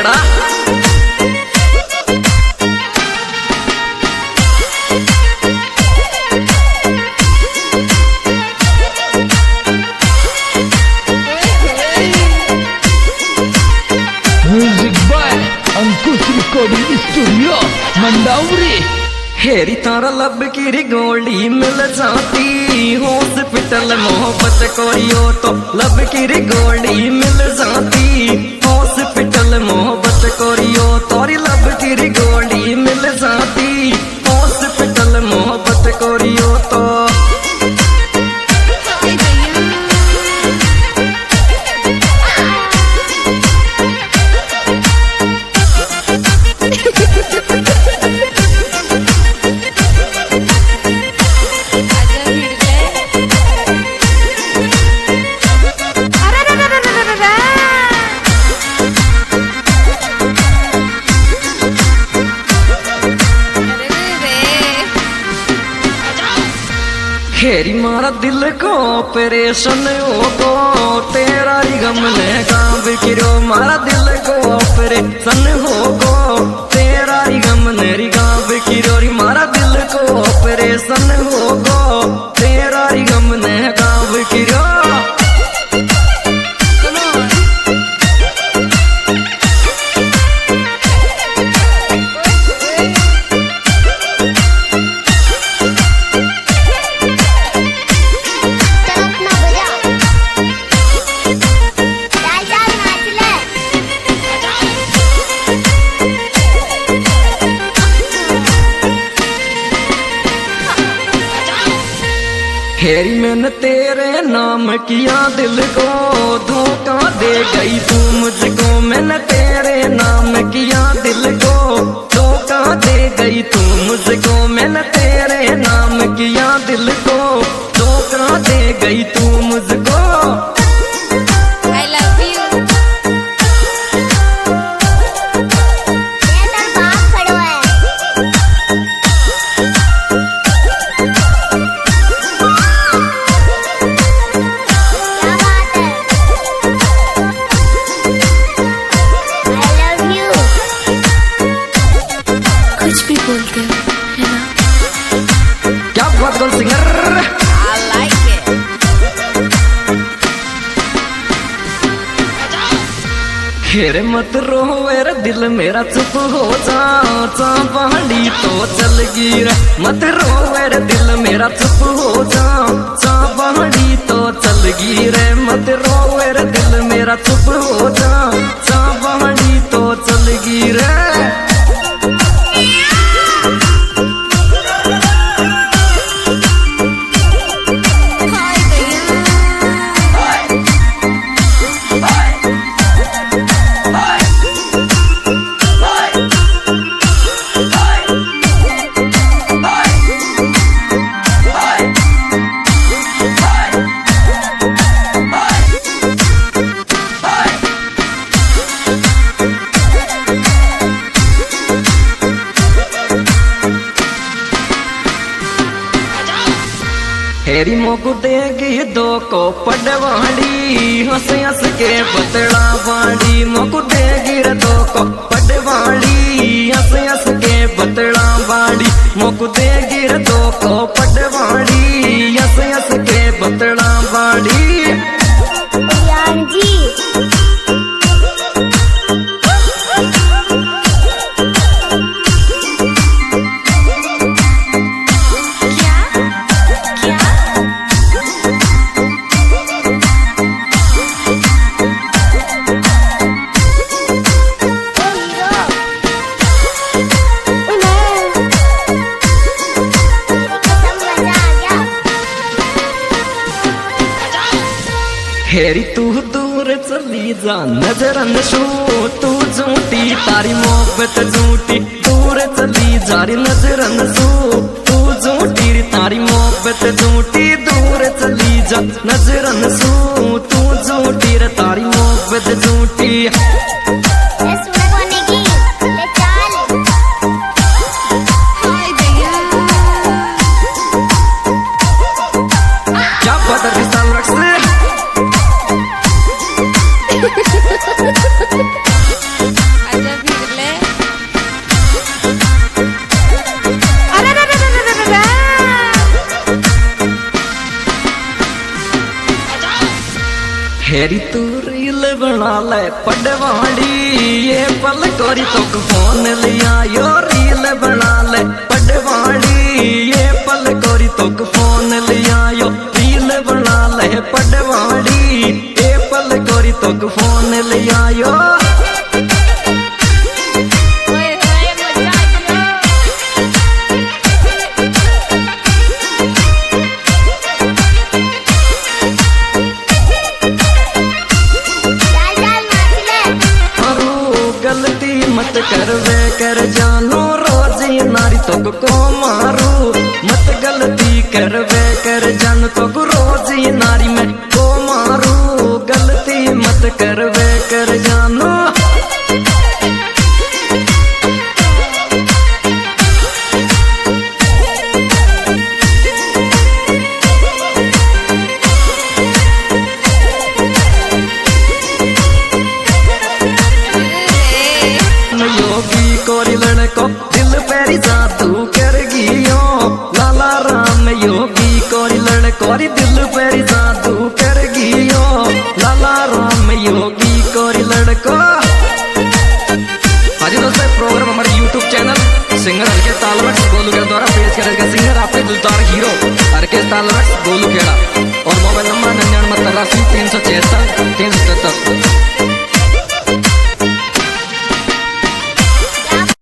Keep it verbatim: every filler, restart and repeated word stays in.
तगड़ा। Music by Ankush recording studio Mandawari. हेरी तारा लब की गोली मिल जाती हॉस्पिटल मोहब्बत करियो तो लब की गोली मिल जाती हॉस्पिटल मोहब्बत करियो तोरी लब की गोली मिल जाती हॉस्पिटल मोहब्बत करियो तो। हेरी मारा दिल को ऑपरेशन होगो तेरा ही गम ने गाँव किरो मारा दिल को ऑपरेशन होगो तेरा ही गम ने गाँव किरो मारा दिल को ऑपरेशन होगो तेरा ही गम ने गाँव किरो। हेरी मैंने तेरे नाम किया दिल को धोखा दे गई तू मुझको मैंने तेरे नाम किया दिल को धोखा दे गई तू मुझको मैंने तेरे नाम किया दिल को धोखा दे गई तू मुझको। क्या बात कर सिंगर I like it। हेरे मत रो रे दिल मेरा चुप हो जा चा पहाड़ी तो चल गिर मत रो रे दिल मेरा चुप हो जा चा पहाड़ी तो चल गिर मत रो रे दिल मेरा चुप हो जा चा पहाड़ी तो चल गिर। हेरी मोकू देगी दो को पडवाड़ी हंस हंस के बतड़ा बाड़ी मोकू देगी रे दो को पडवाड़ी हंस हंस के बतड़ा बाड़ी मोकू देगी रे दो को पडवाड़ी हंस हंस के बतड़ा बाड़ी। जी हेरी तू दूर चली जा नजरन शू तू झूठी तारी मोहब्बत झूठी दूर चली जा री नजरन शू तू झूठी तारी मोहब्बत झूठी दूर चली जा नजरन शू तू झूठी तारी मोहब्बत झूठी। क्या पता किसान रख से फेरी तू रील बना ले पडवाड़ी ये पल कोरी तो फोन लिया यो रील बना ले पडवाड़ी ये पल कोरी तो फोन लिया यो रील बना ले पडवाड़ी ये पल कोरी तो फोन लिया यो मत करवे कर जानो रोजी नारी तो को मारू मत गलती करवे कर जान तो रोजी नारी में को मारू गलती मत करवे कर जानो योगी कोरी लड़को दिल पैरी जादू कर गियो लाला राम योगी कोरी लड़कोरी दिल पैरी जादू कर गियो लाला राम योगी कोरी लड़को। आज दोस्तों प्रोग्राम हमारे YouTube channel singer Harkesh Talwat Golu Khera द्वारा पेश करेगा। सिंगर आपके दिलदार हीरो हरकेश तालवट गोलू खेड़ा और मोबाइल नंबर निन्यानवे तिरासी तीन सौ छिहत्तर तीन सौ